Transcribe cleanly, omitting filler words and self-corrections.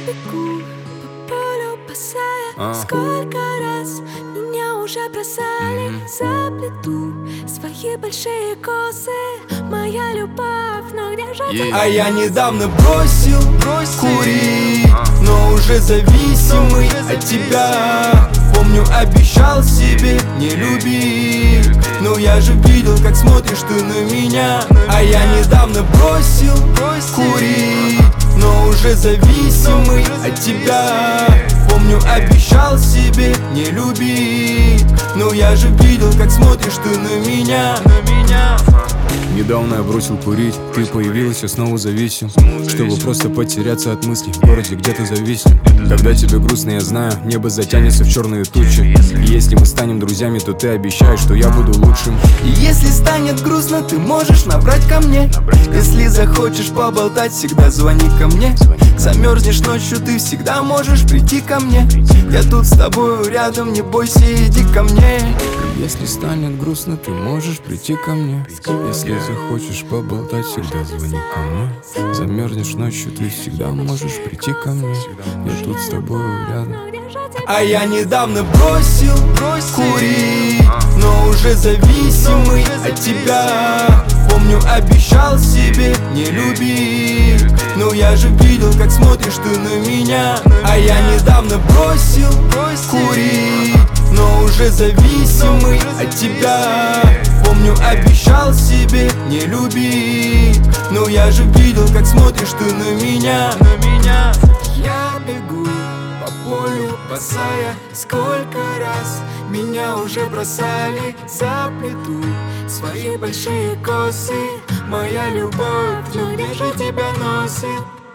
бегу по полю босая. Сколько раз меня уже бросали. Заплету свои большие косы. Моя любовь, но где же ты? А я недавно бросил курить, но уже зависимый от тебя. Помню, обещал себе не любить, но я же видел, как смотришь ты на меня. А я недавно бросил курить, но уже зависимый от тебя. Помню, обещал себе не любить, но я же видел, как смотришь ты на меня. Недавно я бросил курить, ты появилась, я снова зависим. Чтобы просто потеряться от мыслей, в городе где-то зависнем. Когда тебе грустно, я знаю, небо затянется в черные тучи. И если мы станем друзьями, то ты обещаешь, что я буду лучшим. И если станет грустно, ты можешь набрать ко мне. Если захочешь поболтать, всегда звони ко мне. Замерзнешь ночью, ты всегда можешь прийти ко мне. Я тут с тобою рядом, не бойся, иди ко мне. Если станет грустно, ты можешь прийти ко мне. Если захочешь поболтать, всегда звони ко мне. Замерзнешь ночью, ты всегда можешь прийти ко мне. Я тут с тобой рядом. А я недавно бросил курить, но уже зависимый от тебя. Помню, обещал себе не любить, но я же видел, как смотришь ты на меня. А я недавно бросил курить, но уже зависимый от тебя. Помню, обещал себе не любить, но я же видел, как смотришь ты на меня. Я бегу по полю босая. Сколько раз меня уже бросали. Заплету свои большие косы. Моя любовь, ну где же тебя носит?